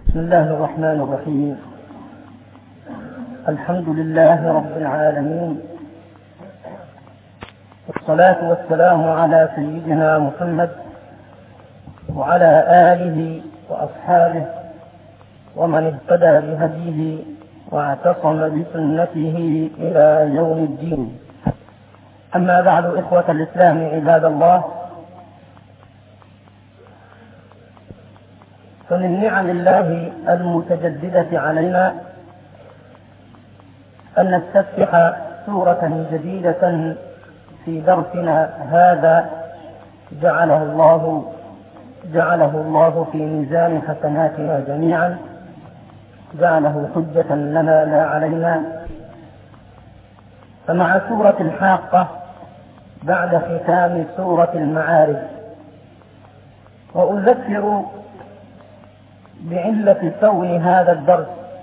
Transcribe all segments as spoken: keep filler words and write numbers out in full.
بسم الله الرحمن الرحيم. الحمد لله رب العالمين، والصلاة والسلام على سيدنا محمد وعلى آله وأصحابه ومن اهتدى بهديه واعتصم بسنته إلى يوم الدين. أما بعد، إخوة الإسلام عباد الله، فمن نعم الله المتجددة علينا أن نستفتح سورة جديدة في درسنا هذا جعله الله جعله الله في ميزان حسناتنا جميعا، جعله حجة لنا لا علينا. فمع سورة الحاقة بعد ختام سورة المعارج، وأذكر بعلة كون هذا الدرس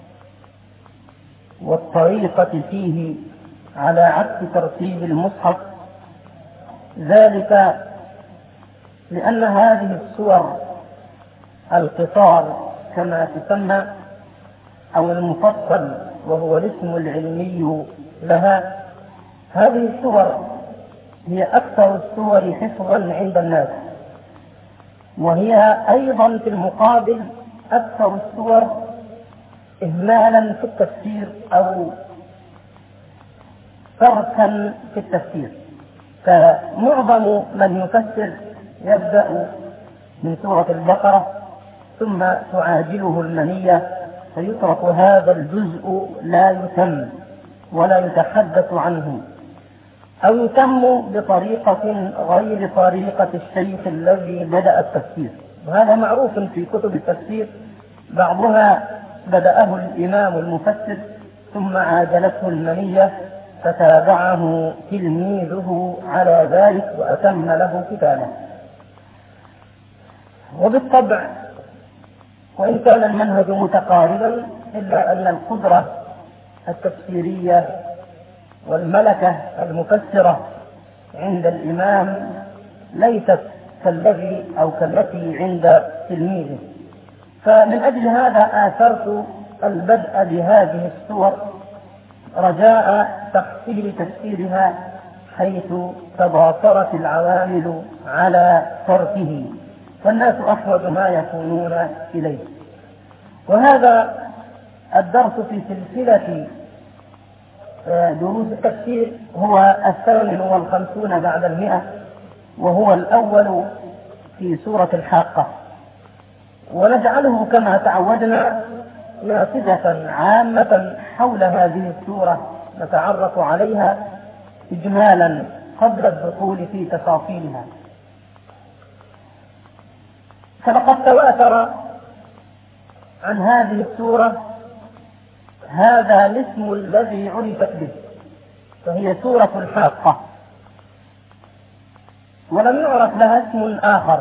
والطريقة فيه على عكس ترتيب المصحف، ذلك لأن هذه السور القصار كما تسمى أو المفصل وهو الاسم العلمي لها، هذه السور هي أكثر السور حفظا عند الناس، وهي أيضا في المقابل أكثر السور إهمالا في التفسير أو تركا في التفسير. فمعظم من يفسر يبدأ من سورة البقرة ثم تعاجله المنية، فيترك هذا الجزء لا يتم ولا يتحدث عنه، أو يتم بطريقة غير طريقة الشيخ الذي بدأ التفسير. وهذا معروف في كتب التفسير، بعضها بدأه الإمام المفسر ثم عاجلته المنية فتابعه تلميذه على ذلك وأتم له كتابه. وبالطبع وإن كان المنهج متقاربا، إلا أن القدرة التفسيرية والملكة المفسرة عند الإمام ليست كالذي أو كالتي عند تلميذه. فمن أجل هذا آثرت البدء بهذه السور رجاء تحصيل تفسيرها، حيث تضافرت العوامل على تركه، فالناس أحوج ما يكونون إليه. وهذا الدرس في سلسلة دروس التفسير هو الثامن والخمسون بعد المئة، وهو الأول في سورة الحاقة، ونجعله كما تعودنا نافذة عامة حول هذه السورة نتعرف عليها إجمالا قبل الدخول في تفاصيلها. فلقد تواتر عن هذه السورة هذا الاسم الذي عرفت به، فهي سورة الحاقة، ولم يعرف لها اسم آخر.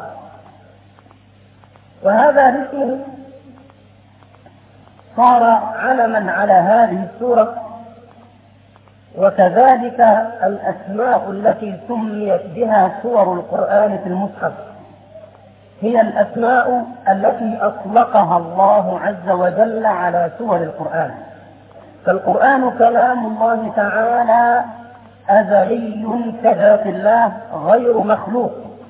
وهذا الاسم صار علما على هذه السورة، وكذلك الأسماء التي سميت بها سور القرآن في المصحف هي الأسماء التي أطلقها الله عز وجل على سور القرآن. فالقرآن كلام الله تعالى أزلي كذات الله غير مخلوق،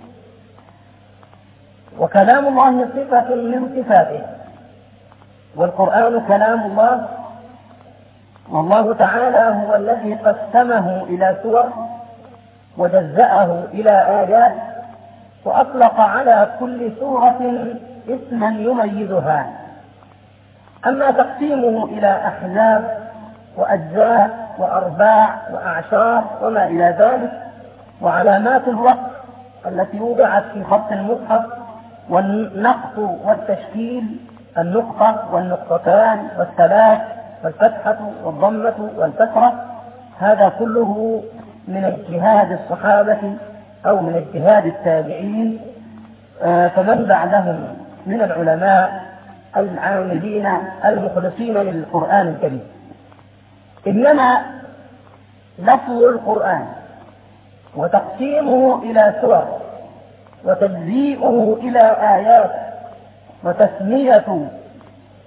وكلام الله صفة من صفاته، والقرآن كلام الله، والله تعالى هو الذي قسمه إلى سور وجزأه إلى آيات، وأطلق على كل سورة اسما يميزها. أما تقسيمه إلى أحزاب وأجزاء وأرباع وأعشار وما إلى ذلك، وعلامات الوقت التي وضعت في خط المصحف، والنقط والتشكيل، النقطة والنقطتان والثلاث والفتحة والضمة والكسرة، هذا كله من اجتهاد الصحابة أو من اجتهاد التابعين، فمن بعدهم من العلماء العاملين المخلصين للقرآن الكريم. إنما لفظ القرآن وتقسيمه إلى سور وتجزيئه إلى آيات وتسمية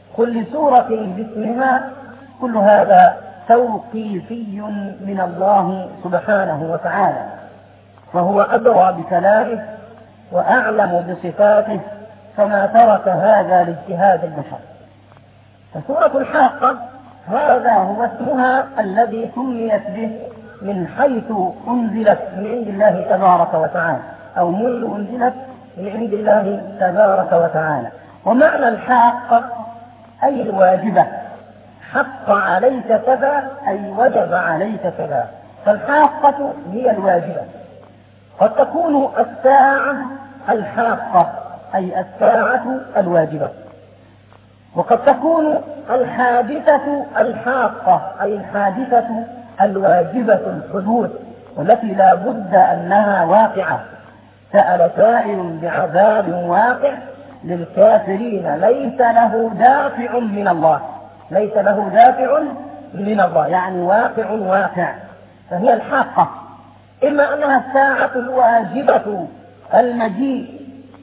كل سورة باسمها، كل هذا توقيفي من الله سبحانه وتعالى، فهو أدرى بكلامه وأعلم بصفاته، فما ترك هذا لاجتهاد البشر. فسورة الحاقة هذا هو اسمها الذي سميت به من حيث أنزلت من عند الله تبارك وتعالى، أو منذ أنزلت من عند الله تبارك وتعالى. ومعنى الحاقة أي الواجبة، حق عليك كذا أي وجب عليك كذا، فالحاقة هي الواجبة. قد تكون الساعة الحاقة أي الساعة الواجبة، وقد تكون الحادثة الحاقة أي الحادثة الواجبة الحدوث، والتي لا بد أنها واقعة. سأل سائل بعذاب واقع للكافرين ليس له دافع من الله، ليس له دافع من الله يعني واقع واقع، فهي الحاقة. إما أنها الساعة الواجبة المجيء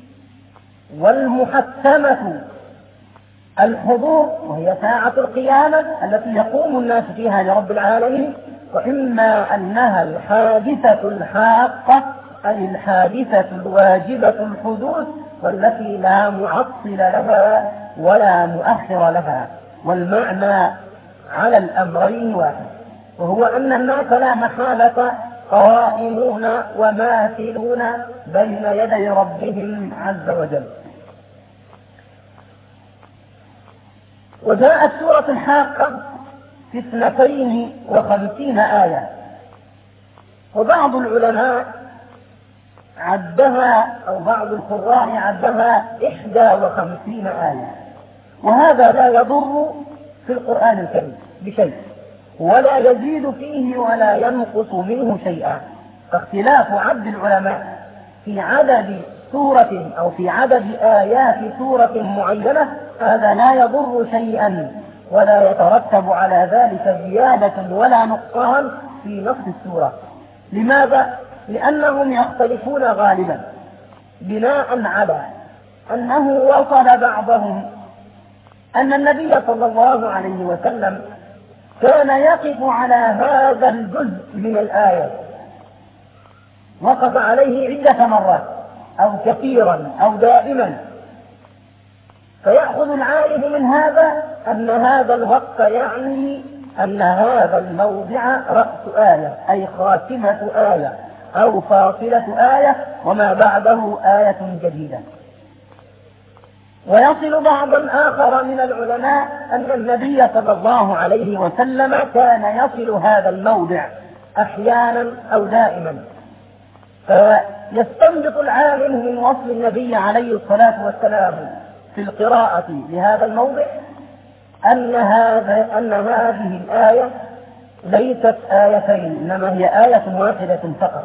والمحتمة الحضور، وهي ساعة القيامة التي يقوم الناس فيها لرب العالمين، وإما أنها الحادثة الحاقة أي الحادثة الواجبة الحدوث، والتي لا معطل لها ولا مؤخر لها. والمعنى على الأمرين واحد، وهو أن الناس لا محالة قائمون وماثلون بين يدي ربهم عز وجل. وجاءت سورة الحاقة في اثنتين وخمسين آية، وبعض العلماء عدها أو بعض القراء عدها إحدى وخمسين آية، وهذا لا يضر في القرآن الكريم بشيء، ولا يزيد فيه ولا ينقص منه شيئا. فاختلاف عد العلماء في عدد سورة أو في عدد آيات سورة معينة هذا لا يضر شيئا، ولا يترتب على ذلك زيادة ولا نقصان في نص السورة. لماذا؟ لأنهم يختلفون غالبا بناء على أنه وصل بعضهم أن النبي صلى الله عليه وسلم كان يقف على هذا الجزء من الآية، وقف عليه عدة مرات أو كثيرا أو دائما، فيأخذ العالم من هذا أن هذا الوقت يعني أن هذا الموضع رأس آية أي خاتمة آية أو فاصلة آية، وما بعده آية جديدة. ويصل بعضا آخر من العلماء أن النبي صلى الله عليه وسلم كان يصل هذا الموضع أحيانا أو دائما، فيستنبط العالم من وصل النبي عليه الصلاة والسلام في القراءة لهذا الموضع أن, هذا أن هذه الآية ليست آيتين، إنما هي آية واحدة فقط.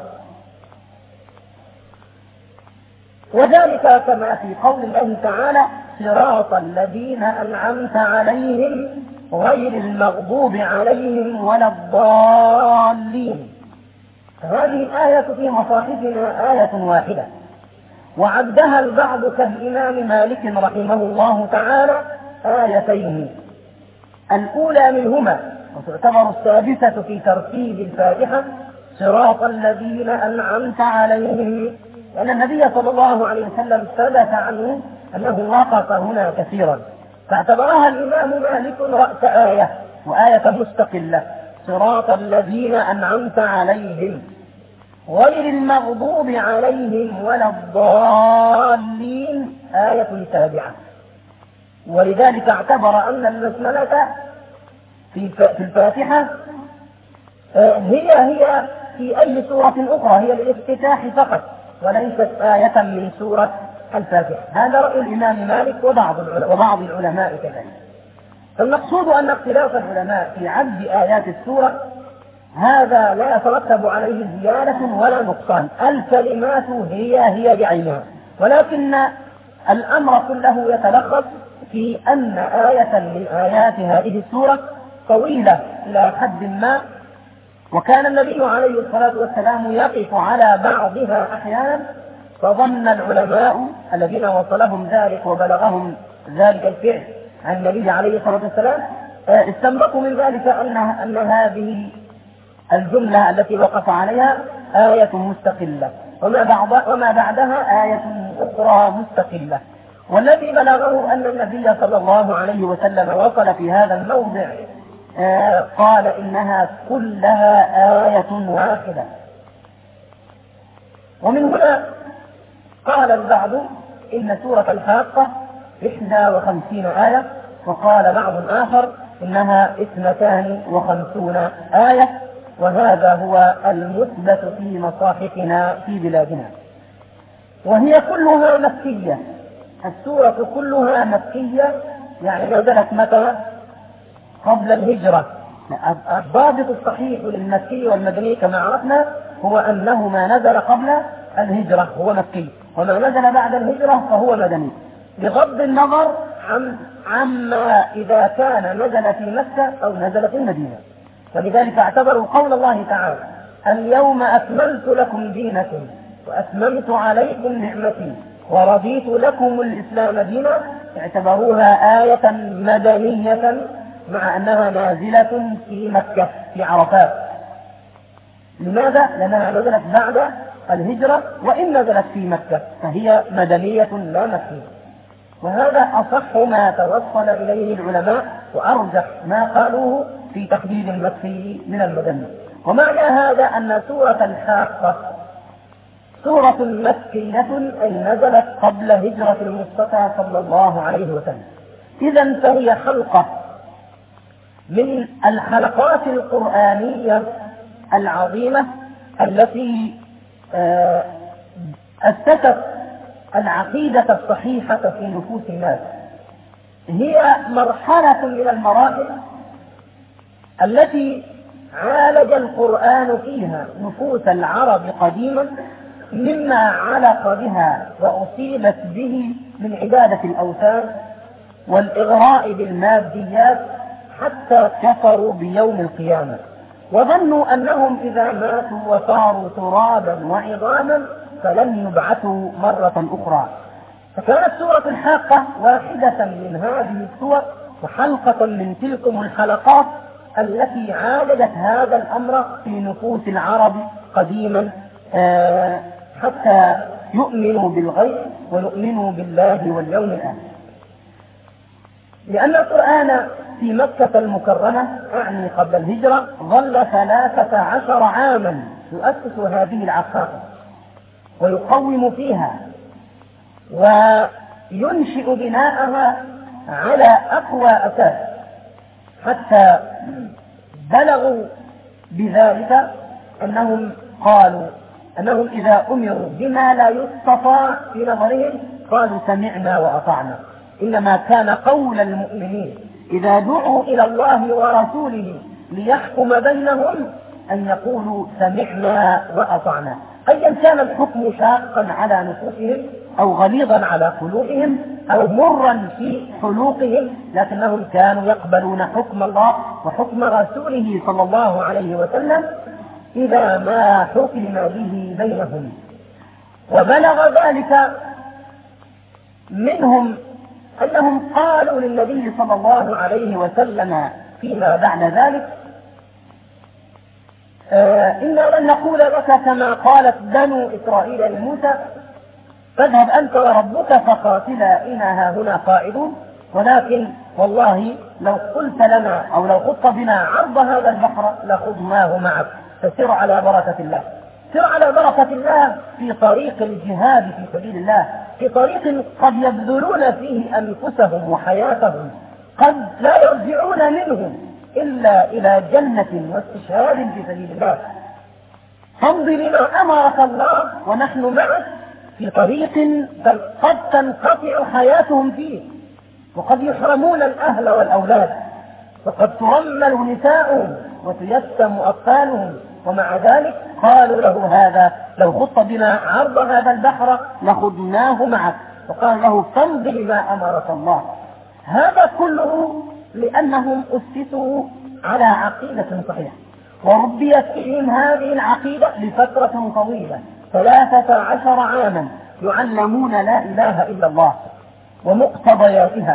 وذلك كما في قول الله تعالى: صراط الذين أنعمت عليهم غير المغضوب عليهم ولا الضالين. هذه الآية في مصاحفنا آية واحدة، وعدها البعض كالإمام مالك رحمه الله تعالى آيتين. الأولى منهما وتعتبر السادسة في ترتيب الفاتحة صراط الذين أنعمت عليهم، لأن النبي صلى الله عليه وسلم ثبت عنه أنه وقف هنا كثيرا، فاعتبرها الإمام مالك رأس آية وآية مستقلة. صراط الذين أنعمت عليهم غير المغضوب عليهم ولا الضالين آية تابعة. ولذلك اعتبر أن البسملة في الفاتحة هي هي في أي سورة أخرى هي الافتتاح فقط، وليست آية من سورة الفاتحة. هذا رأي الإمام مالك وبعض وبعض العلماء كذلك. فالمقصود أن اختلاف العلماء في عد آيات السورة هذا لا يترتب عليه زيادة ولا نقصان، الكلمات هي هي بعينها، ولكن الأمر كله يتلخص في أن آية من آيات هذه السورة طويلة إلى حد ما، وكان النبي عليه الصلاة والسلام يقف على بعضها أحيانا، فظن العلماء الذين وصلهم ذلك وبلغهم ذلك الفعل عن النبي عليه الصلاة والسلام استنبطوا من ذلك أن أن هذه الجملة التي وقف عليها آية مستقلة، وما بعد وما بعدها آية أخرى مستقلة. والذي بلغه أن النبي صلى الله عليه وسلم وصل في هذا الموضع آه قال إنها كلها آية واحدة. ومن هنا قال البعض إن سورة الحاقة إحدى وخمسين آية، وقال بعض آخر إنها اثنتان وخمسون آية، وهذا هو المثبت في مصاحفنا في بلادنا. وهي كلها مكية، السورة كلها مكية، يعني نزلت متى؟ قبل الهجرة. الضابط الصحيح للمكي والمدني كما عرفنا هو أنه ما نزل قبل الهجرة هو مكي، وما نزل بعد الهجرة فهو مدني، بغض النظر عن عما إذا كان نزل في مكة أو نزل في المدينة. ولذلك اعتبروا قول الله تعالى اليوم أكملت لكم دينكم وأتممت عليكم نعمتي ورضيت لكم الإسلام دينا، اعتبروها آية مدنية مع أنها نازلة في مكة في عرفات. لماذا؟ لأنها نزلت بعد الهجرة، وإن نزلت في مكة فهي مدنية لا مكية. وهذا أصح ما توصل إليه العلماء وأرجح ما قالوه في تقديم المكي من المدني. ومعنى هذا أن سورة الحاقة سورة مكية أي نزلت قبل هجرة المصطفى صلى الله عليه وسلم. إذن فهي حلقة من الحلقات القرآنية العظيمة التي أسست العقيدة الصحيحة في نفوس الناس. هي مرحلة من المراحل التي عالج القرآن فيها نفوس العرب قديما مما علق بها وأصيبت به من عبادة الأوثان والإغراء بالماديات حتى كفروا بيوم القيامة، وظنوا أنهم إذا ماتوا وصاروا ترابا وعظاما فلن يبعثوا مرة أخرى. فكانت سورة الحاقة واحدة من هذه السور وحلقة من تلكم الحلقات التي عالجت هذا الأمر في نفوس العرب قديما آه حتى يؤمنوا بالغيب ويؤمنوا بالله واليوم الآخر. لأن القرآن في مكة المكرمة أعني قبل الهجرة ظل ثلاثة عشر عاما يؤسس هذه العقائد ويقوم فيها وينشئ بناءها على أقوى أساس، حتى بلغوا بذلك أنهم قالوا أنهم إذا أمروا بما لا يستطاع في نظرهم قالوا سمعنا وأطعنا. إنما كان قول المؤمنين إذا دعوا إلى الله ورسوله ليحكم بينهم أن يقولوا سمعنا وأطعنا، أيا كان الحكم شاقا على نفوسهم أو غليظا على قلوبهم أو مرا في حلوقهم، لكنهم كانوا يقبلون حكم الله وحكم رسوله صلى الله عليه وسلم إذا ما حكم به بينهم. وبلغ ذلك منهم أنهم قالوا للنبي صلى الله عليه وسلم فيما بعد ذلك آه إنا لن نقول لك كما قالت بنو إسرائيل لموسى فاذهب أنت وربك فقاتلا إنا هنا قاعدون، ولكن والله لو قلت لنا أو لو خضت بنا عرض هذا البحر لخضناه معك، فسر على بركة الله. سر على بركة الله في طريق الجهاد في سبيل الله، في طريق قد يبذلون فيه أنفسهم وحياتهم، قد لا يرجعون منهم إلا إلى جنة واستشهاد في سبيل الله. فامضي لما أمرك الله ونحن معك في طريق قد تنقطع حياتهم فيه، وقد يحرمون الأهل والأولاد، وقد ترمل نساؤهم وتيتم أطفالهم، ومع ذلك قالوا له هذا لو خضت بنا عرض هذا البحر لخضناه معك، وقال له فامض بما أمرك الله. هذا كله لأنهم أسسوا على عقيدة صحيحة وربيت فيهم هذه العقيدة لفترة طويلة ثلاثة عشر عاما يعلمون لا إله إلا الله ومقتضياتها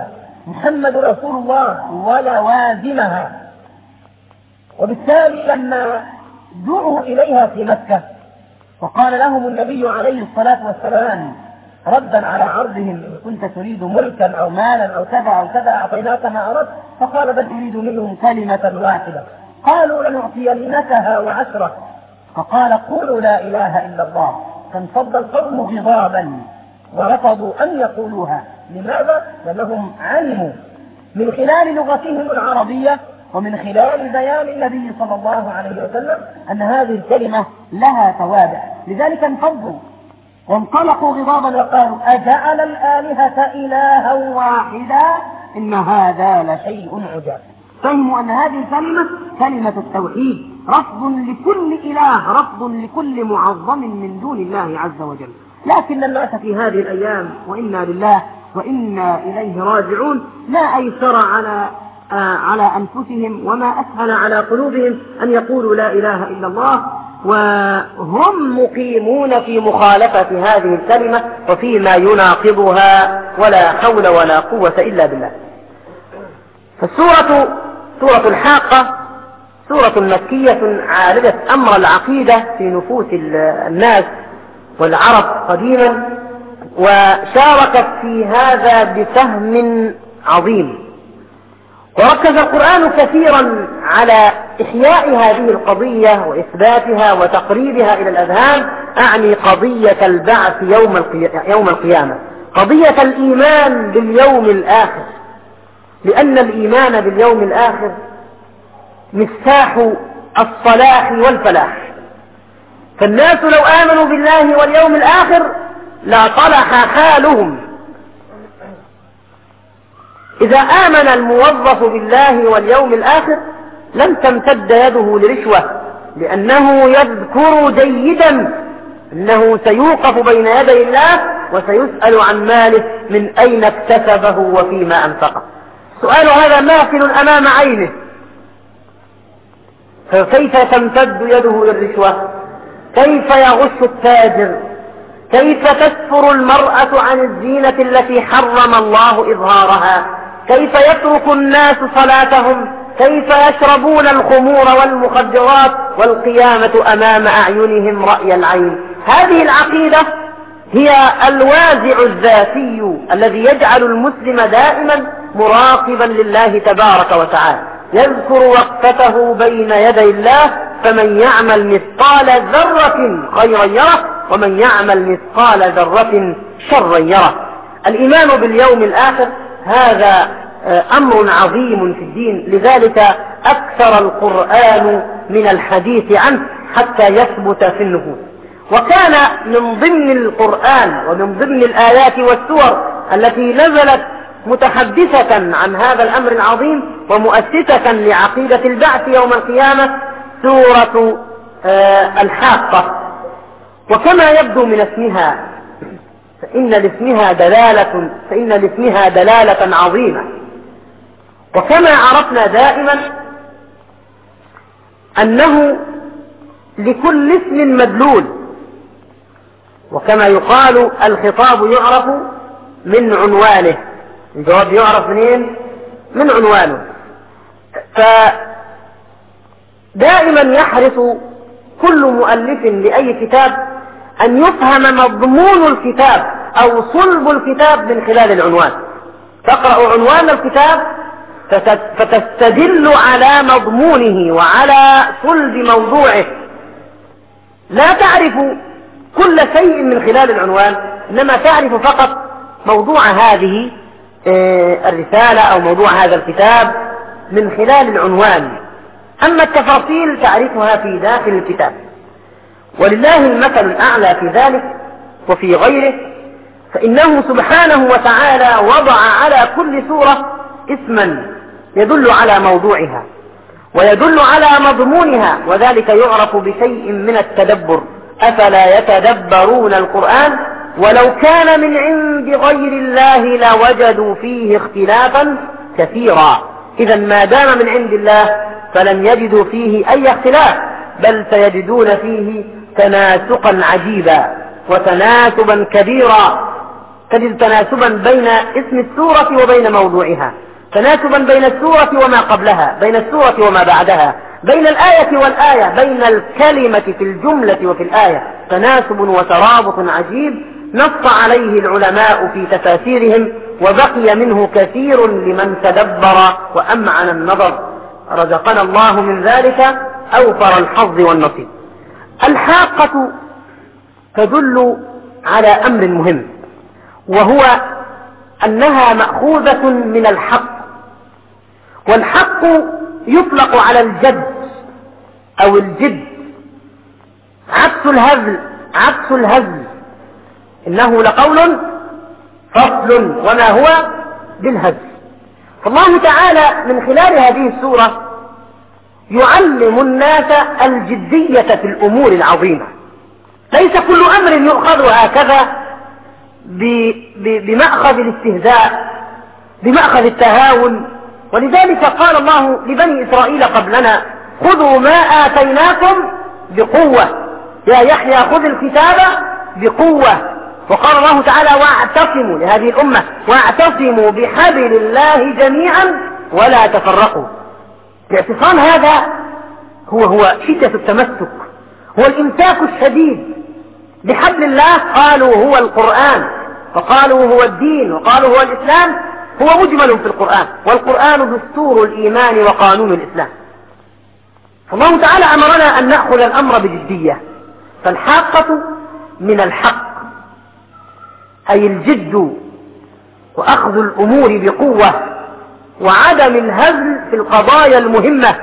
محمد رسول الله ولوازمها. وبالتالي لما دعوا إليها في مكة وقال لهم النبي عليه الصلاة والسلام ردا على عرضهم إن كنت تريد ملكا أو مالا أو كذا أو كذا أعطيناك ما أردت، فقال بل أريد منهم كلمة واحدة. قالوا لنعطينكها وعشرة، فقال قولوا لا إله إلا الله. فانفض القوم غضابا ورفضوا أن يقولوها. لماذا؟ لأنهم علموا من خلال لغتهم العربية ومن خلال بيان النبي صلى الله عليه وسلم أن هذه الكلمة لها توابع، لذلك انفضوا وانطلقوا غضابا وقالوا أجعل الآلهة إلها واحدا إن هذا لشيء عجاب. فهموا أن هذه الكلمة كلمة التوحيد، رفض لكل إله، رفض لكل معظم من دون الله عز وجل. لكن الناس في هذه الأيام وإنا لله وإنا إليه راجعون لا أيسر على آه على أنفسهم وما أسهل على قلوبهم أن يقولوا لا إله إلا الله، وهم مقيمون في مخالفة هذه الكلمة وفيما يناقضها، ولا حول ولا قوة إلا بالله. فالسورة سورة الحاقة سورة مكية عالجت أمر العقيدة في نفوس الناس والعرب قديما، وشاركت في هذا بفهم عظيم. وركز القرآن كثيرا على إحياء هذه القضية وإثباتها وتقريبها إلى الأذهان، أعني قضية البعث يوم القيامة، قضية الإيمان باليوم الآخر، لأن الإيمان باليوم الآخر مفتاح الصلاح والفلاح. فالناس لو آمنوا بالله واليوم الآخر لا صلح حالهم. إذا آمن الموظف بالله واليوم الآخر لم تمتد يده لرشوة، لأنه يذكر جيدا أنه سيوقف بين يدي الله وسيسأل عن ماله من أين اكتسبه وفيما أنفقه. سؤال هذا ماثل أمام عينه، فكيف تمتد يده للرشوة؟ كيف يغش التاجر؟ كيف تسفر المرأة عن الزينة التي حرم الله إظهارها؟ كيف يترك الناس صلاتهم؟ كيف يشربون الخمور والمخدرات والقيامة أمام أعينهم رأي العين؟ هذه العقيدة هي الوازع الذاتي الذي يجعل المسلم دائما مراقبا لله تبارك وتعالى، يذكر وقفته بين يدي الله، فمن يعمل مثقال ذرة خيرا يره ومن يعمل مثقال ذرة شرا يره. الإيمان باليوم الآخر هذا أمر عظيم في الدين، لذلك أكثر القرآن من الحديث عنه حتى يثبت في النفوس. وكان من ضمن القرآن ومن ضمن الآيات والسور التي نزلت متحدثة عن هذا الأمر العظيم ومؤسسة لعقيدة البعث يوم القيامة سورة آه الحاقة. وكما يبدو من اسمها فإن لاسمها دلالة فإن لاسمها دلالة عظيمة. وكما عرفنا دائما أنه لكل اسم مدلول، وكما يقال الخطاب يعرف من عنوانه، الجواب يعرف منين؟ من عنوانه. فدائما يحرص كل مؤلف لأي كتاب أن يفهم مضمون الكتاب أو صلب الكتاب من خلال العنوان. تقرأ عنوان الكتاب فتستدل على مضمونه وعلى صلب موضوعه، لا تعرف كل شيء من خلال العنوان، إنما تعرف فقط موضوع هذه الرسالة أو موضوع هذا الكتاب من خلال العنوان، أما التفاصيل تعرفها في داخل الكتاب. ولله المثل الأعلى في ذلك وفي غيره، فإنه سبحانه وتعالى وضع على كل سورة اسما يدل على موضوعها ويدل على مضمونها، وذلك يعرف بشيء من التدبر. أفلا يتدبرون القرآن ولو كان من عند غير الله لوجدوا فيه اختلافا كثيرا. إذا ما دام من عند الله فلن يجدوا فيه أي اختلاف، بل سيجدون فيه تناسقا عجيبا وتناسبا كبيرا. تجد تناسبا بين اسم السورة وبين موضوعها، تناسبا بين السورة وما قبلها، بين السورة وما بعدها، بين الآية والآية، بين الكلمة في الجملة وفي الآية، تناسب وترابط عجيب نص عليه العلماء في تفاسيرهم، وبقي منه كثير لمن تدبر وأمعن النظر. رزقنا الله من ذلك أوفر الحظ والنصيب. الحاقة تدل على أمر مهم، وهو أنها مأخوذة من الحق، والحق يطلق على الجد أو الجد، عكس الهزل، عكس الهزل، إنه لقول فصل وما هو بالهزل. فالله تعالى من خلال هذه السورة يعلم الناس الجدية في الأمور العظيمة. ليس كل أمر يؤخذ هكذا بمأخذ الاستهزاء، بمأخذ التهاون. ولذلك قال الله لبني إسرائيل قبلنا: خذوا ما آتيناكم بقوة، يا يحيى خذ الكتاب بقوة. وقال الله تعالى: واعتصموا، لهذه الأمة: واعتصموا بحبل الله جميعا ولا تفرقوا. الاعتصام هذا هو هو شدة التمسك، هو الإمساك الشديد بحبل الله. قالوا هو القرآن، وقالوا هو الدين، وقالوا هو الإسلام. هو مجمل في القرآن، والقرآن دستور الإيمان وقانون الإسلام. فالله تعالى أمرنا أن نأخذ الأمر بجدية. فالحاقة من الحق، أي الجد وأخذ الأمور بقوة وعدم الهزل في القضايا المهمة.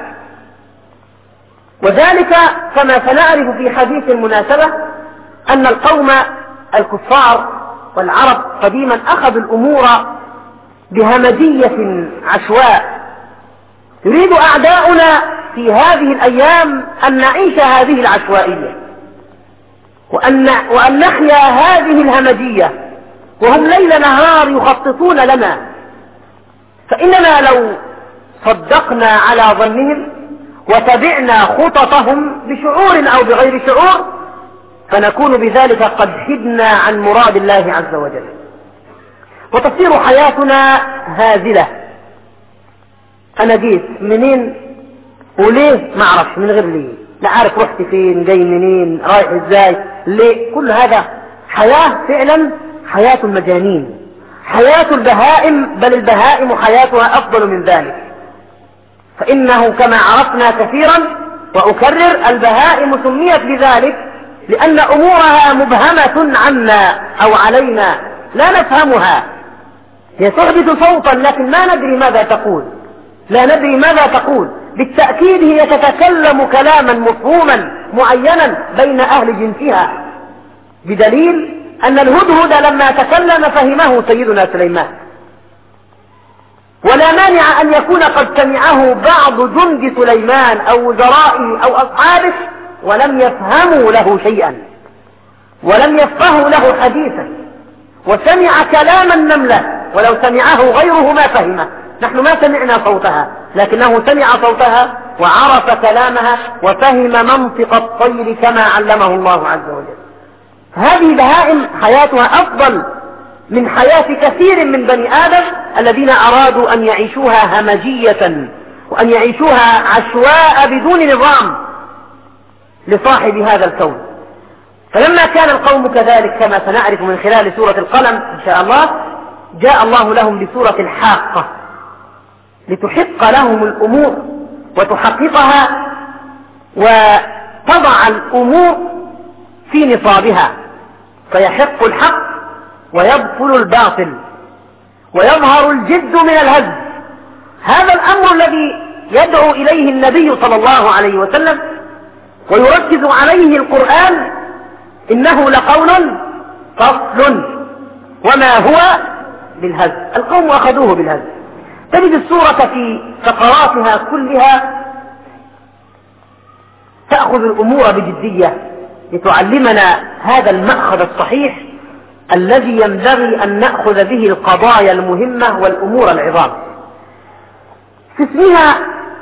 وذلك كما سنعرف في حديث المناسبة أن القوم الكفار والعرب قديما أخذوا الأمور بهمجية عشواء. يريد أعداؤنا في هذه الأيام أن نعيش هذه العشوائية، وأن, وأن نحيا هذه الهمجية، وهم ليل نهار يخططون لنا. فإننا لو صدقنا على ظنهم وتبعنا خططهم بشعور أو بغير شعور، فنكون بذلك قد حدنا عن مراد الله عز وجل، وتصير حياتنا هازلة. أنا جيت منين وليه ما أعرفش، من غير ليه، لا عارف رحت فين، جاي منين، رايح ازاي، ليه. كل هذا حياة فعلا حياة المجانين، حياة البهائم، بل البهائم حياتها أفضل من ذلك. فإنه كما عرفنا كثيرا وأكرر، البهائم سميت بذلك لأن أمورها مبهمة عنا أو علينا، لا نفهمها. هي تحدث صوتا لكن ما ندري ماذا تقول، لا ندري ماذا تقول. بالتأكيد هي تتكلم كلاما مفهوما معينا بين أهل جنسها، بدليل أن الهدهد لما تكلم فهمه سيدنا سليمان، ولا مانع أن يكون قد سمعه بعض جند سليمان أو وزرائه أو أصحابه ولم يفهموا له شيئا، ولم يفقهوا له حديثا، وسمع كلام النملة ولو سمعه غيره ما فهمه. نحن ما سمعنا صوتها، لكنه سمع صوتها وعرف كلامها وفهم منطق الطير كما علمه الله عز وجل. هذه بهائم حياتها أفضل من حياة كثير من بني آدم الذين أرادوا أن يعيشوها همجية وأن يعيشوها عشواء بدون نظام لصاحب هذا الكون. فلما كان القوم كذلك كما سنعرف من خلال سورة القلم إن شاء الله، جاء الله لهم بسورة الحاقة لتحق لهم الأمور وتحققها وتضع الأمور في نصابها، فيحق الحق ويبطل الباطل ويظهر الجد من الهزل. هذا الأمر الذي يدعو إليه النبي صلى الله عليه وسلم ويركز عليه القرآن، إنه لقول فصل وما هو بالهزل. القوم أخذوه بالهزل. تجد السورة في فقراتها كلها تأخذ الأمور بجدية لتعلمنا هذا المأخذ الصحيح الذي ينبغي أن نأخذ به القضايا المهمة والأمور العظام. في اسمها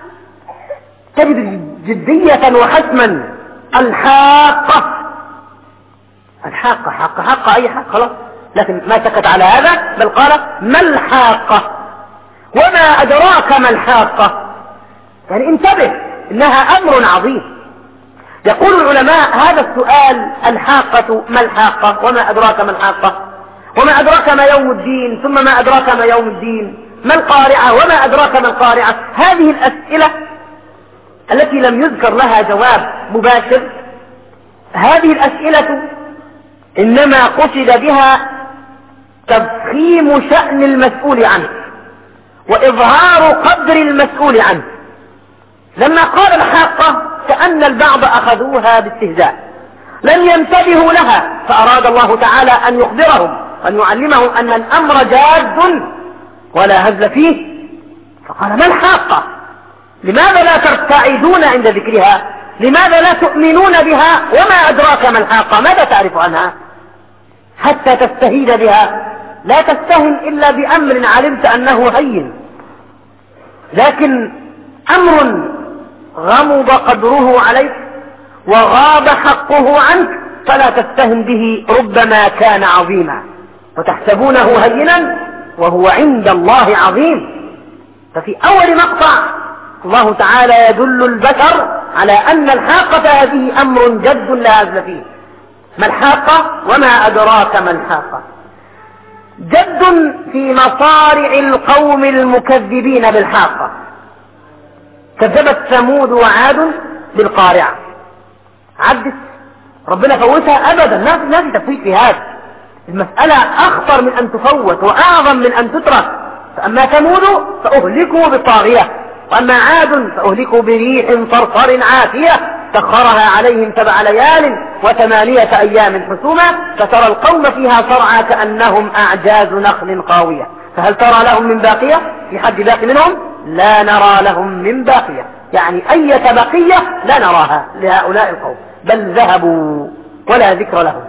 تجد جدية وحسما. الحاقة، الحاقة حاقة حاقة أي حق، خلاص لكن ما سكت على هذا، بل قال ما الحاقة وما أدراك ما الحاقة. يعني انتبه، إنها أمر عظيم. يقول العلماء هذا السؤال الحاقة ما الحاقة وما أدراك ما الحاقة وما أدراك ما يوم الدين ثم ما أدراك ما يوم الدين ما القارعة وما أدراك ما القارعة، هذه الأسئلة التي لم يذكر لها جواب مباشر، هذه الأسئلة إنما قصد بها تفخيم شأن المسؤول عنه وإظهار قدر المسؤول عنه. لما قال الحاقة كأن البعض أخذوها باستهزاء، لم ينتبهوا لها، فأراد الله تعالى أن يخبرهم وأن يعلمهم أن الأمر جاد ولا هزل فيه. فقال ما الحاقة، لماذا لا ترتعدون عند ذكرها، لماذا لا تؤمنون بها، وما أدراك ما الحاقة، ماذا تعرف عنها حتى تستهين بها؟ لا تستهن إلا بأمر علمت أنه هين، لكن أمر غمض قدره عليك وغاب حقه عنك فلا تستهن به، ربما كان عظيما وتحسبونه هينا وهو عند الله عظيم. ففي أول مقطع الله تعالى يدل البشر على أن الحاقة هذه أمر جد لا هزل فيه. ما الحاقة وما أدراك ما الحاقة، جد في مصارع القوم المكذبين بالحاقة. كذبت ثمود وعاد بالقارعة، عدت ربنا فوتها أبدا، ما في تفويت في هذا، المسألة أخطر من أن تفوت وأعظم من أن تترك. فأما ثمود فأهلكوا بالطاغية، وأما عاد فأهلكوا بريح صرصر عاتية سخرها عليهم سبع ليال وثمانية أيام حسوما فترى القوم فيها صرعى كأنهم أعجاز نخل خاوية فهل ترى لهم من باقية؟ في حد باقي منهم؟ لا نرى لهم من باقية، يعني أي بقية لا نراها لهؤلاء القوم، بل ذهبوا ولا ذكر لهم.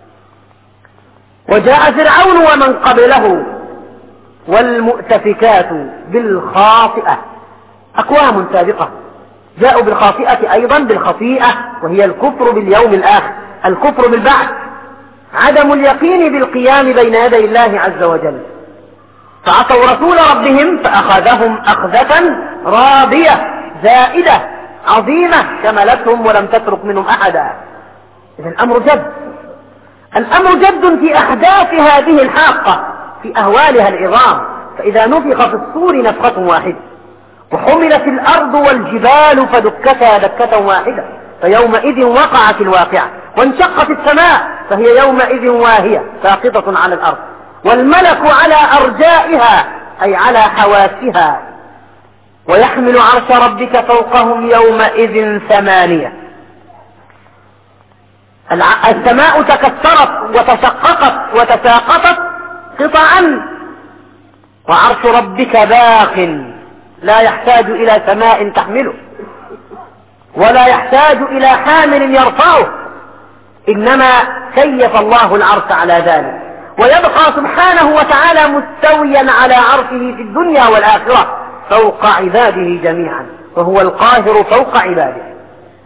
وجاء فرعون ومن قبله والمؤتفكات بالخاطئة، أقوام سابقة جاءوا بالخاطئة أيضا بالخطيئة، وهي الكفر باليوم الآخر، الكفر بالبعث، عدم اليقين بالقيام بين يدي الله عز وجل، فعصوا رسول ربهم فأخذهم أخذة رابية زائدة عظيمة شملتهم ولم تترك منهم أحدا. إذن الأمر جد، الأمر جد في أحداث هذه الحاقة في أهوالها العظام. فإذا نفخ في الصور نفخة واحدة وحملت الأرض والجبال فدكتا دكة واحدة فيومئذ وقعت الواقعة، وانشقت السماء فهي يومئذ واهية ساقطة على الأرض، والملك على أرجائها أي على حواسها، ويحمل عرش ربك فوقهم يومئذ ثمانية. السماء تكسرت وتشققت وتساقطت قطعا، وعرش ربك باق لا يحتاج إلى سماء تحمله ولا يحتاج إلى حامل يرفعه، إنما كيف الله العرش على ذلك، ويبقى سبحانه وتعالى مستويا على عرشه في الدنيا والآخرة فوق عباده جميعا، وهو القاهر فوق عباده.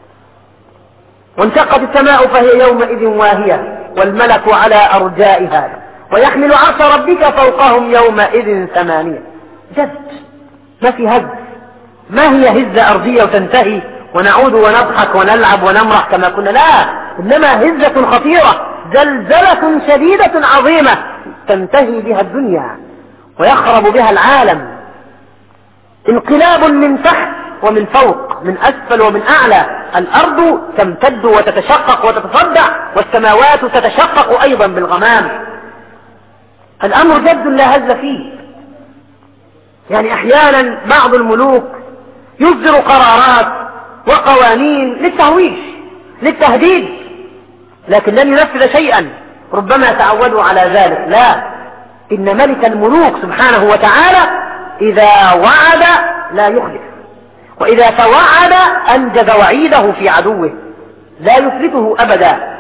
وانشقت السماء فهي يومئذ واهية والملك على أرجائها، ويحمل عرش ربك فوقهم يومئذ ثمانية. جد، ما في هز، ما هي هزة أرضية وتنتهي ونعود ونضحك ونلعب ونمرح كما كنا، لا، إنما هزة خطيرة، زلزلة شديدة عظيمة تنتهي بها الدنيا ويخرب بها العالم، انقلاب من تحت ومن فوق، من أسفل ومن أعلى، الأرض تمتد وتتشقق وتتصدع، والسماوات تتشقق أيضا بالغمام. الأمر جد لا هزل فيه. يعني أحيانا بعض الملوك يصدر قرارات وقوانين للتهويش للتهديد، لكن لن ينفذ شيئا، ربما تعودوا على ذلك. لا، إن ملك الملوك سبحانه وتعالى إذا وعد لا يخلف، وإذا توعد أنجز وعيده في عدوه لا يفلته أبدا.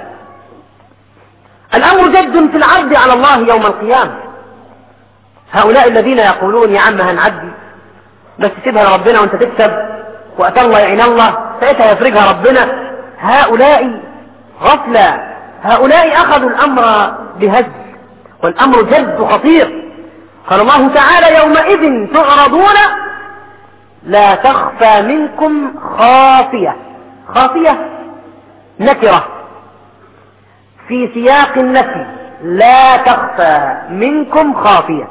الأمر جد في العرض على الله يوم القيامة. هؤلاء الذين يقولون يا عم هنعدي بس سيبها لربنا وانت تكسب وأتى الله يعين الله ساعتها يفرجها ربنا، هؤلاء غفلة، هؤلاء أخذوا الأمر بهز والأمر جد خطير. قال الله تعالى يومئذ تعرضون لا تخفى منكم خافية. خافية نكرة في سياق النفي، لا تخفى منكم خافية،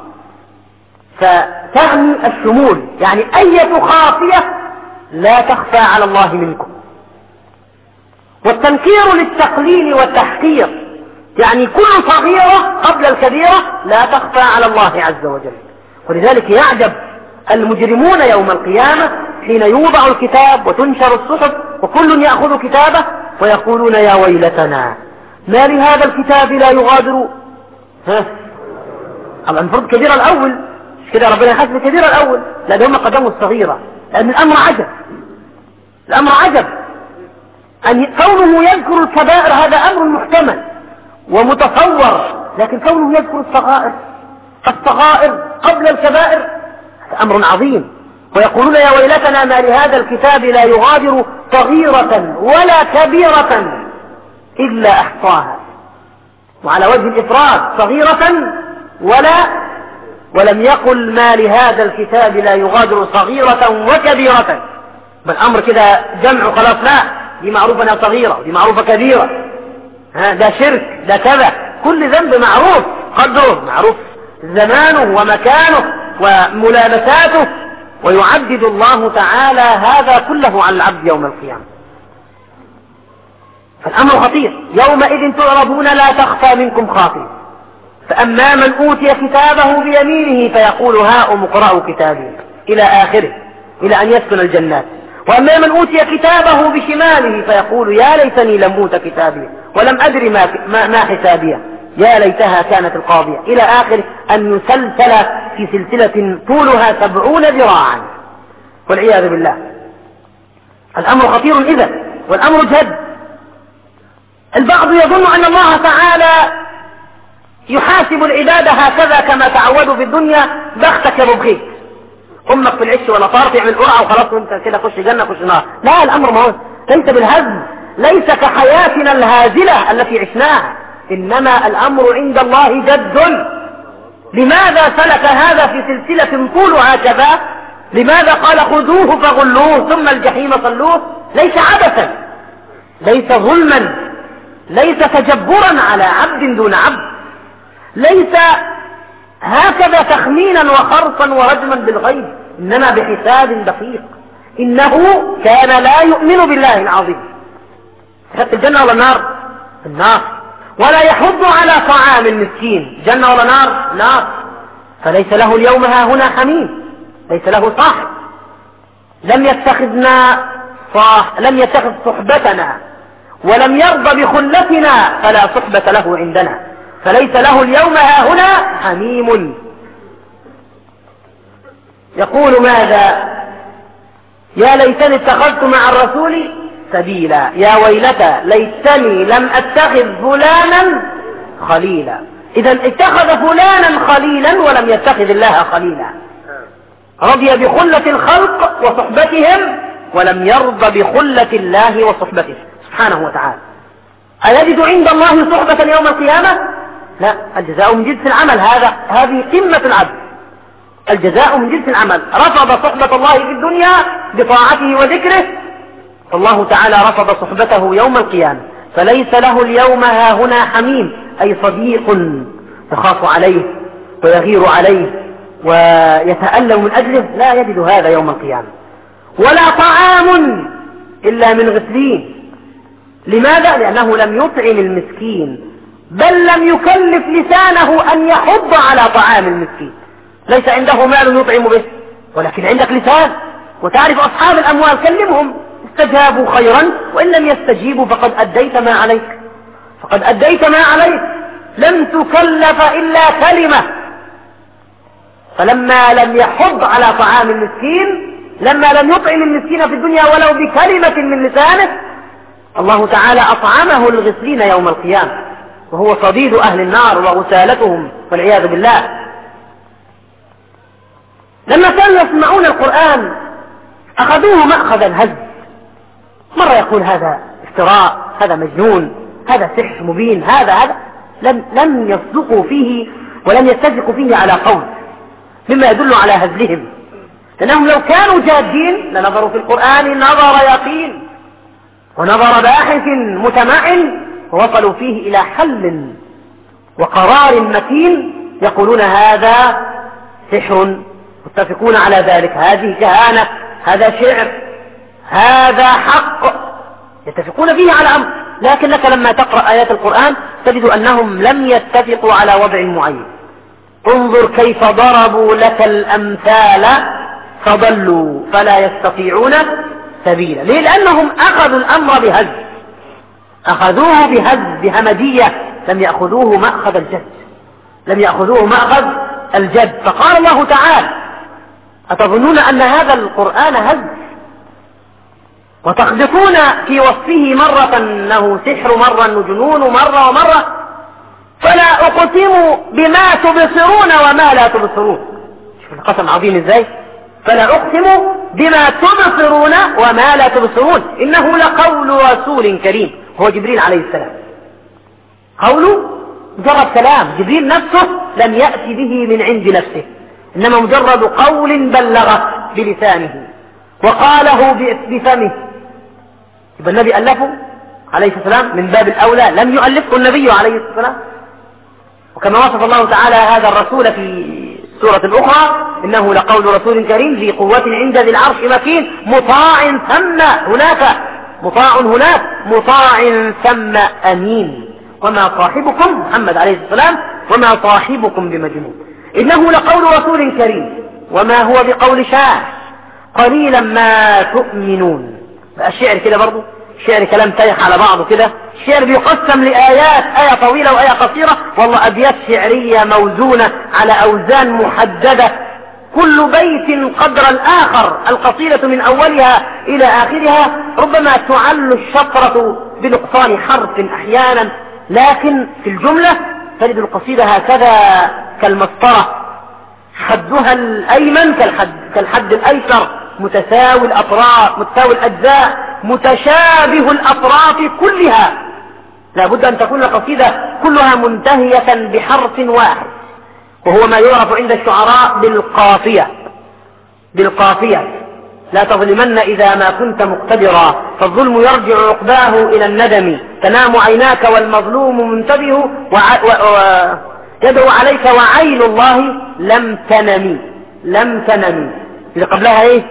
فتعني الشمول، يعني أية خافية لا تخفى على الله منكم. والتنكير للتقليل والتحقير، يعني كل صغيرة قبل الكبيرة لا تخفى على الله عز وجل. ولذلك يعجب المجرمون يوم القيامة حين يوضع الكتاب وتنشر الصحف وكل يأخذ كتابه ويقولون يا ويلتنا ما لهذا الكتاب لا يغادر. ها المفروض كبيرة الأول، مش كده ربنا يحاسب كبيرة الأول، لأن هم قدموا الصغيرة، لأن الأمر عجب. الأمر عجب أن كونه يذكر الكبائر هذا أمر محتمل ومتصور، لكن كونه يذكر الصغائر الصغائر قبل الكبائر هذا أمر عظيم. ويقولون يا ويلتنا ما لهذا الكتاب لا يغادر صغيرة ولا كبيرة إلا أحصاها. وعلى وجه الإفراد صغيرة ولا ولم يقل ما لهذا الكتاب لا يغادر صغيرة وكبيرة، بل أمر كده جمع خلاص، لا دي معروفة انها صغيرة دي معروفة كبيرة، ها ده شرك ده كذا، كل ذنب معروف قدره، معروف زمانه ومكانه وملابساته، ويعدد الله تعالى هذا كله على العبد يوم القيامة. فالأمر خطير. يومئذ تعرضون لا تخفى منكم خافية، فأما من أوتي كتابه بيمينه فيقول هاؤم اقرءوا كتابي إلى آخره، إلى أن يسكن الجنات. وأما من أوتي كتابه بشماله فيقول يا ليتني لم أوت كتابي ولم أدري ما, ما, ما حسابيه يا ليتها كانت القاضية، إلى آخر أن يسلسل في سلسلة طولها سبعون ذراعا والعياذ بالله. الأمر خطير إذا، والأمر جد. البعض يظن أن الله تعالى يحاسب العباد هكذا كما تعودوا في الدنيا، بختك يا ببخيت، أمك في العش ولا طار تعمل قرعة وخلاص وانت كده خش جنة خش نار. لا، الأمر ما هو ليس بالهزل، ليس كحياتنا الهازلة التي عشناها، إنما الأمر عند الله جد. لماذا سلك هذا في سلسلة طولها كذا؟ لماذا قال خذوه فغلوه ثم الجحيم صلوه؟ ليس عبثا، ليس ظلما، ليس تجبرا على عبد دون عبد، ليس هكذا تخمينا وخرصا ورجما بالغيب، إنما بحساب دقيق. إنه كان لا يؤمن بالله العظيم. تحت الجنة ولا النار؟ النار. ولا يحض على طعام المسكين، جنة ولا نار؟ نار. فليس له اليوم ها هنا حميم، ليس له صاحب، لم يتخذنا صاح لم يتخذ صحبتنا ولم يرضى بخلتنا فلا صحبة له عندنا، فليس له اليوم ها هنا حميم. يقول ماذا؟ يا ليتني اتخذت مع الرسول سبيلا، يا ويلتى ليتني لم اتخذ فلانا خليلا. اذا اتخذ فلانا خليلا ولم يتخذ الله خليلا، رضي بخلة الخلق وصحبتهم ولم يرضى بخلة الله وصحبته سبحانه وتعالى. أيجد عند الله صحبة يوم القيامة؟ لا، الجزاء من جنس العمل. هذا هذه قمة العبد، الجزاء من جنس العمل. رفض صحبة الله في الدنيا بطاعته وذكره، فالله تعالى رفض صحبته يوم القيامة، فليس له اليوم ها هنا حميم، أي صديق يخاف عليه ويغير عليه ويتألم من أجله، لا يجد هذا يوم القيامة. ولا طعام إلا من غسلين. لماذا؟ لأنه لم يطعم المسكين، بل لم يكلف لسانه أن يحض على طعام المسكين. ليس عنده مال يطعم به، ولكن عندك لسان وتعرف أصحاب الأموال، كلمهم، استجابوا خيرا، وإن لم يستجيبوا فقد أديت ما عليك، فقد أديت ما عليك، لم تكلف إلا كلمة. فلما لم يحض على طعام المسكين، لما لم يطعم المسكين في الدنيا ولو بكلمة من لسانه، الله تعالى أطعمه الغسلين يوم القيامة، وهو صديد أهل النار وغسالتهم والعياذ بالله. لما كانوا يسمعون القرآن أخذوه مأخذ الهز، مرة يقول هذا افتراء، هذا مجنون، هذا سحر مبين، هذا هذا لم, لم يصدقوا فيه ولم يتفقوا فيه على قول، مما يدل على هزلهم، لأنهم لو كانوا جادين لنظروا في القرآن نظر يقين ونظر باحث متمعن، ووصلوا فيه إلى حل وقرار متين يقولون هذا سحر، متفقون على ذلك، هذه كهانة، هذا شعر، هذا حق، يتفقون فيه على أمر. لكن لك لما تقرأ آيات القرآن تجد أنهم لم يتفقوا على وضع معين. انظر كيف ضربوا لك الأمثال فضلوا فلا يستطيعون سبيلا. ليه؟ لأنهم أخذوا الأمر بهز، أخذوه بهز بهمجية، لم يأخذوه مأخذ الجد، لم يأخذوه مأخذ الجد. فقال الله تعالى أتظنون أن هذا القرآن هز وتخذفون في وصفه مرة أنه سحر، مرة أنه جنون، مرة ومرة، فلا أقسم بما تبصرون وما لا تبصرون. شوف القسم عظيم إزاي، فلا أقسم بما تبصرون وما لا تبصرون إنه لقول رسول كريم. هو جبريل عليه السلام، قوله مجرد كلام، جبريل نفسه لم يأتي به من عند نفسه، إنما مجرد قول بلغه بلسانه وقاله بفمه. يبقى النبي ألفه عليه السلام من باب الأولى، لم يؤلفه النبي عليه السلام. وكما وصف الله تعالى هذا الرسول في سورة أخرى إنه لقول رسول كريم ذي قوة عند ذي العرش مكين مطاع ثم هناك، مطاع هناك، مطاع ثم أمين. وما صاحبكم محمد عليه السلام وما صاحبكم بمجنون، إنه لقول رسول كريم وما هو بقول شاعر قليلا ما تؤمنون. الشعر كده برضو، الشعر كلام تايح على بعضه كده، الشعر بيقسم لآيات، آية طويلة وآية قصيرة، والله أبيات شعرية موزونة على أوزان محددة، كل بيت قدر الآخر، القصيدة من أولها إلى آخرها ربما تعل الشطرة بنقصان حرف أحيانا، لكن في الجملة تجد القصيدة هكذا كالمسطرة، حدها الأيمن كالحد, كالحد الأيسر، متساوي الأطراف، متساوي الأجزاء، متشابه الأطراف كلها. لابد أن تكون القصيدة كلها منتهية بحرف واحد، وهو ما يعرف عند الشعراء بالقافية. بالقافية لا تظلمن إذا ما كنت مقتدرا، فالظلم يرجع عقباه إلى الندم، تنام عيناك والمظلوم منتبه وع... و... و... يدعو عليك وعين الله لم تنمي، لم تنمي. إذا قبلها إيه؟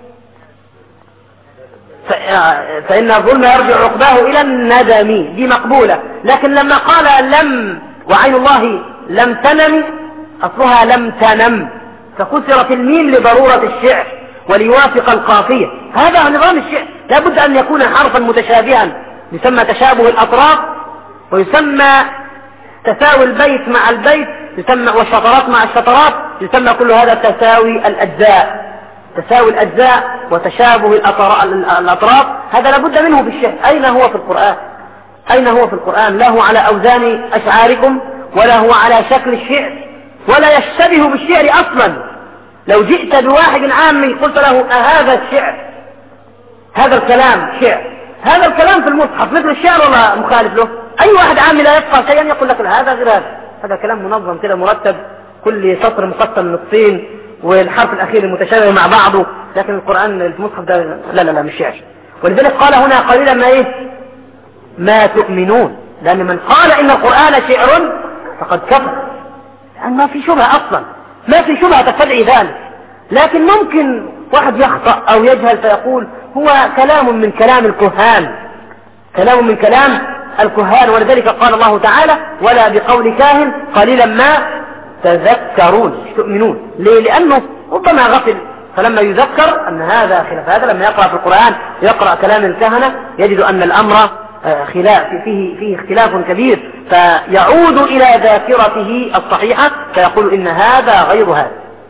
ف... فإن الظلم يرجع عقباه إلى الندم، دي مقبولة. لكن لما قال لم وعين الله لم تنمي أصلها لم تنم، فكسرت الميم لضرورة الشعر وليوافق القافية. هذا نظام الشعر، لا بد أن يكون حرفا متشابها، يسمى تشابه الأطراف، ويسمى تساوي البيت مع البيت، يسمى والشطرات مع الشطرات، يسمى كل هذا تساوي الأجزاء، تساوي الأجزاء وتشابه الأطراف. هذا لا بد منه في الشعر. أين هو في القرآن؟ أين هو في القرآن؟ لا هو على أوزان أشعاركم ولا هو على شكل الشعر ولا يشتبه بالشعر أصلا. لو جئت بواحد عامي قلت له أهذا الشعر، هذا الكلام شعر، هذا الكلام في المصحف مثل الشعر ولا مخالف له؟ أي واحد عامي لا يفقه شيئا يقول لك هذا غير هذا، هذا كلام منظم كده مرتب، كل سطر مقسم نصين والحرف الأخير المتشابه مع بعضه. لكن القرآن المصحف ده لا لا لا مش شعر. ولذلك قال هنا قليلا ما إيه؟ ما تؤمنون، لأن من قال إن القرآن شعر فقد كفر، لأن ما في شبهة أصلا، ما في شبهة تستدعي ذلك. لكن ممكن واحد يخطأ أو يجهل فيقول هو كلام من كلام الكهان، كلام من كلام الكهان. ولذلك قال الله تعالى ولا بقول كاهن قليلا ما تذكرون، مش تؤمنون. ليه؟ لأنه ربما غفل، فلما يذكر أن هذا خلاف هذا، لما يقرأ في القرآن يقرأ كلام الكهنة يجد أن الأمر خلاف فيه, فيه اختلاف كبير، فيعود إلى ذاكرته الصحيحة فيقول إن هذا غير هذا.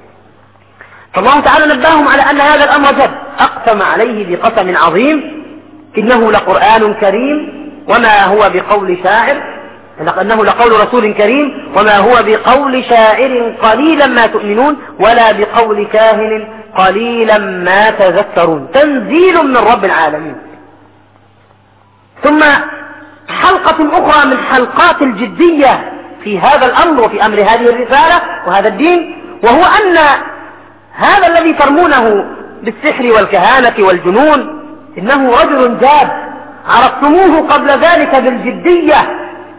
فالله تعالى نبههم على أن هذا الأمر جد، أقسم عليه بقسم عظيم إنه لقرآن كريم وما هو بقول شاعر، إنه لقول رسول كريم وما هو بقول شاعر قليلا ما تؤمنون ولا بقول كاهن قليلا ما تذكرون، تنزيل من رب العالمين. ثم حلقة أخرى من حلقات الجدية في هذا الأمر وفي أمر هذه الرسالة وهذا الدين، وهو أن هذا الذي ترمونه بالسحر والكهانة والجنون إنه رجل جاد عرفتموه قبل ذلك بالجدية،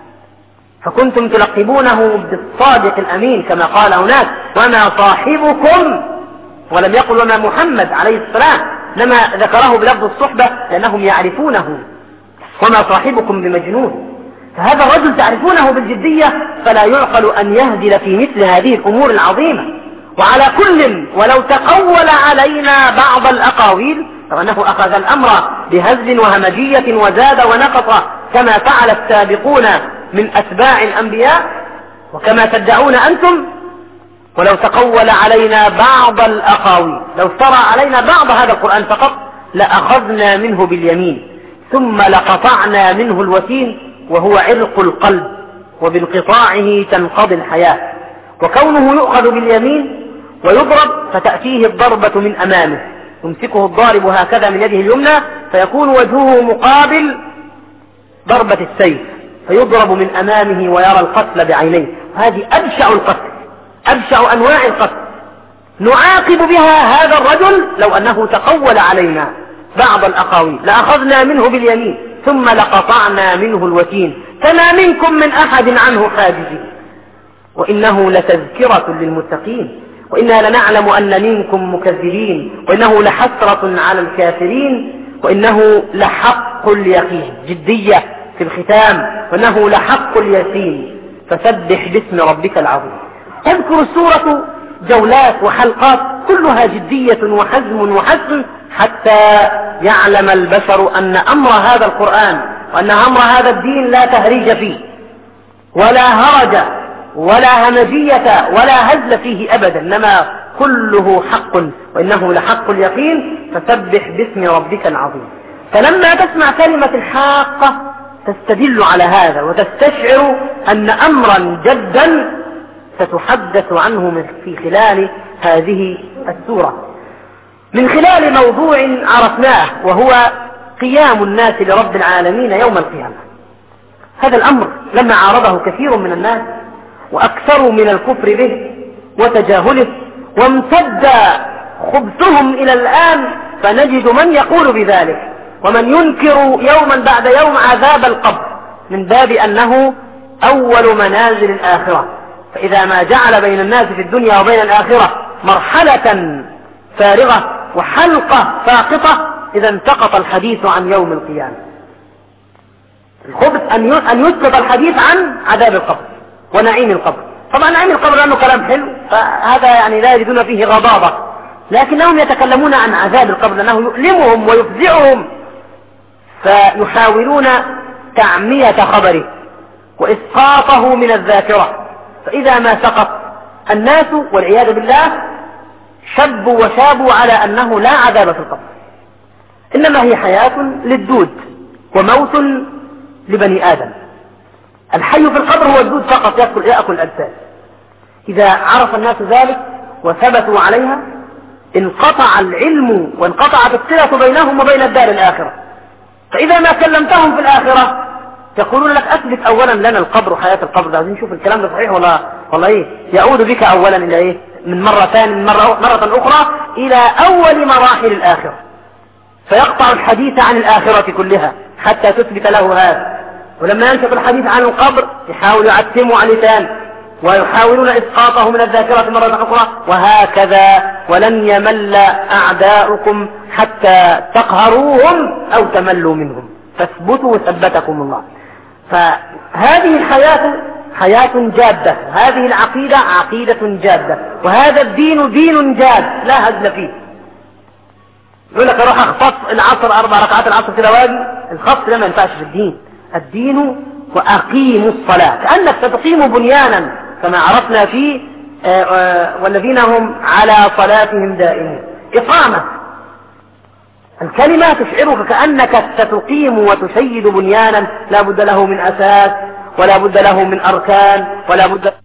فكنتم تلقبونه بالصادق الأمين كما قال هناك وما صاحبكم، ولم يقل وما محمد عليه السلام، لما ذكره بلفظ الصحبة لأنهم يعرفونه، وما صاحبكم بمجنون. فهذا الرجل تعرفونه بالجدية، فلا يعقل أن يهدل في مثل هذه الأمور العظيمة. وعلى كل ولو تقول علينا بعض الأقاويل، فأنه أخذ الأمر بهزل وهمجية وزاد ونقص كما فعل السابقون من أتباع الأنبياء وكما تدعون أنتم، ولو تقول علينا بعض الأقاويل، لو افترى علينا بعض هذا القرآن فقط لأخذنا منه باليمين ثم لقطعنا منه الوتين، وهو عرق القلب وبانقطاعه تنقضي الحياة. وكونه يؤخذ باليمين ويضرب فتأتيه الضربة من أمامه، يمسكه الضارب هكذا من يده اليمنى فيكون وجهه مقابل ضربة السيف، فيضرب من أمامه ويرى القتل بعينيه. هذه أبشع القتل، أبشع أنواع القتل، نعاقب بها هذا الرجل لو أنه تقول علينا بعض الأقاويل لأخذنا منه باليمين ثم لقطعنا منه الوتين فما منكم من أحد عنه حاجزين وإنه لتذكرة للمتقين وإنا لنعلم أن منكم مكذبين وإنه لحسرة على الكافرين وإنه لحق اليقين، جدية في الختام، وإنه لحق اليقين، فسبح باسم ربك العظيم. تذكر السورة جولات وحلقات كلها جدية وحزم وحزم حتى يعلم البشر أن أمر هذا القرآن وأن أمر هذا الدين لا تهريج فيه ولا هرج ولا همجية ولا هزل فيه أبدا، إنما كله حق وإنه لحق اليقين، فسبح باسم ربك العظيم. فلما تسمع كلمة الحاقة تستدل على هذا وتستشعر أن أمرا جدا ستحدث عنه في خلال هذه السورة من خلال موضوع عرفناه وهو قيام الناس لرب العالمين يوم القيامة. هذا الأمر لما عارضه كثير من الناس وأكثروا من الكفر به وتجاهله وامتد خبثهم إلى الآن، فنجد من يقول بذلك ومن ينكر يوما بعد يوم عذاب القبر من باب أنه أول منازل الآخرة، فإذا ما جعل بين الناس في الدنيا وبين الآخرة مرحلة فارغة وحلقة ساقطة إذا انتقط الحديث عن يوم القيامة. الخبث أن يسقط الحديث عن عذاب القبر ونعيم القبر. طبعا نعيم القبر لأنه كلام حلو فهذا يعني لا يجدون فيه غضاضة، لكنهم يتكلمون عن عذاب القبر لأنه يؤلمهم ويفزعهم، فيحاولون تعمية خبره وإسقاطه من الذاكرة. فإذا ما سقط الناس والعياذ بالله شبوا وشابوا على أنه لا عذاب في القبر، إنما هي حياة للدود وموت لبني آدم. الحي في القبر هو الدود فقط يأكل, يأكل الأجساد. إذا عرف الناس ذلك وثبتوا عليها انقطع العلم وانقطعت الصلة بينهم وبين الدار الآخرة. فإذا ما كلمتهم في الآخرة يقولون لك أثبت أولا لنا القبر وحياة القبر، عايزين نشوف الكلام ده صحيح ولا ولا إيه. يعود بك أولا إلى إيه من مرة ثانية من مرة, مرة أخرى إلى أول مراحل الآخرة، فيقطع الحديث عن الآخرة كلها حتى تثبت له هذا. ولما ينشط الحديث عن القبر يحاول يعتموا على لسان ويحاولون إسقاطه من الذاكرة مرة أخرى، وهكذا. ولن يمل أعداؤكم حتى تقهروهم أو تملوا منهم، فاثبتوا ثبتكم الله. فهذه الحياة حياة جادة، هذه العقيدة عقيدة جادة، وهذا الدين دين جاد لا هزل فيه. يقول لك اروح اختص العصر اربع ركعات العصر كده واجي، الخط ده ما ينفعش في الدين. الدين واقيموا الصلاة، كأنك ستقيم بنيانا كما عرفنا فيه والذين هم على صلاتهم دائمون. إقامة الكلمة تشعرك كأنك ستقيم وتشيد بنيانا لا بد له من أساس ولا بد له من أركان ولا بد